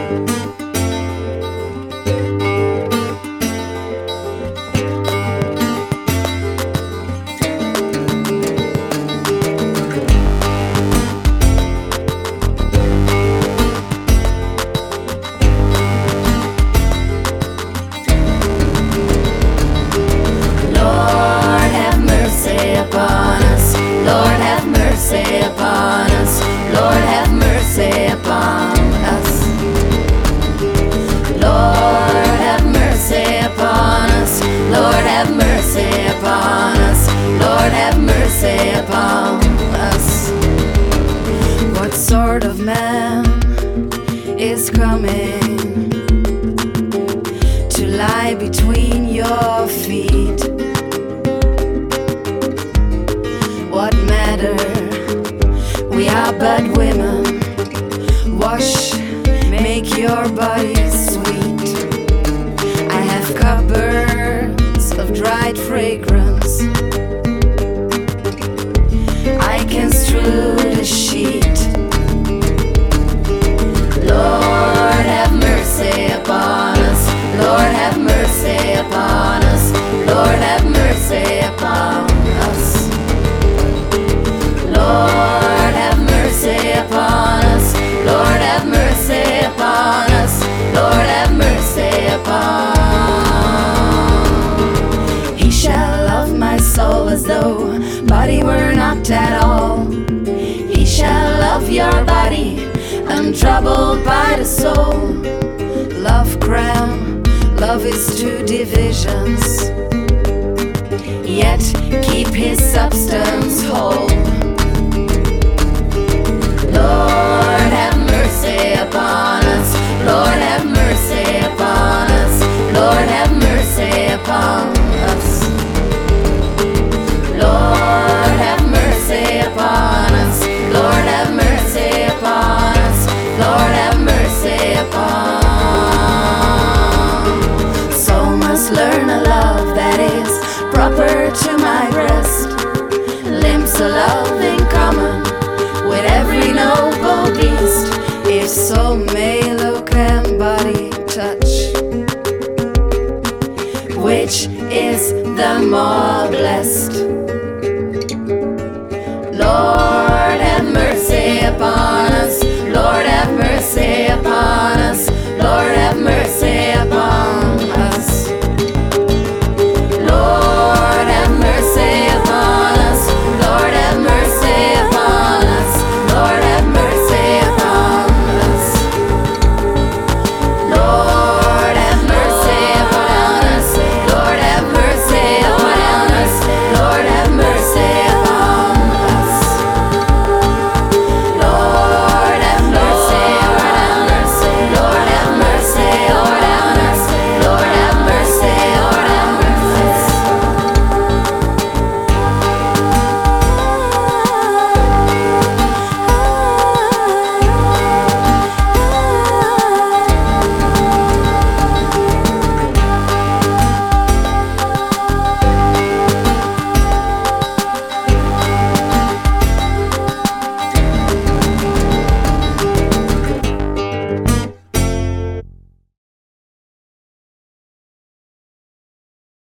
What sort of man is coming to lie between your feet? What matter? We are but women. Wash, make your body sweet. I have cupboards of dried fragrance. I can strew the sheet. Lord have mercy upon us. Lord have mercy upon us. Lord have mercy upon us. Lord have mercy upon us. Lord have mercy upon us. Lord have mercy upon. He shall love my soul as though body were not at all. He shall love your body, untroubled by the soul. Love cram, love is two divisions, yet keep his substance whole. Lord have mercy upon us. Lord have mercy upon us. Lord have mercy upon us. Lord have mercy upon us. Lord have mercy upon us. Lord have mercy upon. Soul must learn a love that is proper to my breast. Limbs a love in common with every noble beast. If soul may look and body touch, which is the more blessed?